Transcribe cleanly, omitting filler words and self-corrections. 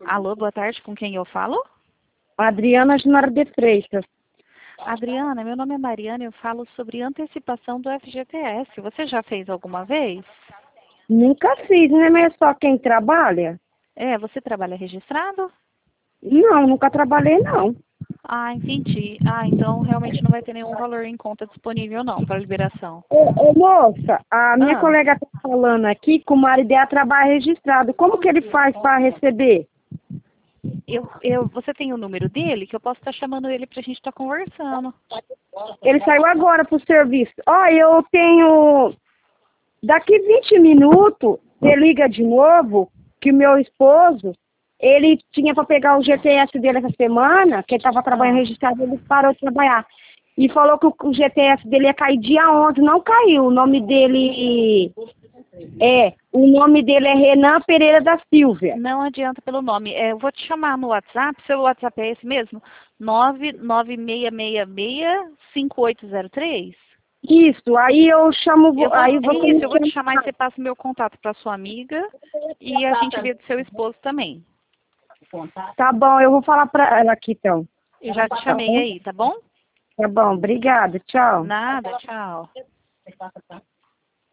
Alô, boa tarde, com quem eu falo? Adriana Junara de Freitas. Adriana, meu nome é Mariana e eu falo sobre antecipação do FGTS. Você já fez alguma vez? Nunca fiz, né? Mas é só quem trabalha? Você trabalha registrado? Não, nunca trabalhei, não. Ah, entendi. Ah, então realmente não vai ter nenhum valor em conta disponível não para liberação. Ô, moça, a minha Ah, colega está falando aqui que o marido dela trabalha registrado. Como que ele faz para receber? você tem o número dele que eu posso estar chamando ele para a gente estar conversando. Ele saiu agora para o serviço. Ó, eu tenho... Daqui 20 minutos, você liga de novo, que o meu esposo, ele tinha para pegar o GTS dele essa semana, que ele estava trabalhando Ah, registrado, ele parou de trabalhar. E falou que o GTS dele ia cair dia 11, não caiu. O nome dele é Renan Pereira da Silva. não adianta pelo nome. Eu vou te chamar no WhatsApp. Seu WhatsApp é esse mesmo? 996665803? Isso, aí eu chamo, aí você me Eu vou te chamar e chama. você passa o meu contato para sua amiga e a gente vê do seu esposo também. Tá bom, eu vou falar para ela aqui então. Eu já te Tá chamei bom? aí, tá bom? Tá bom, obrigada, tchau. Nada, tchau.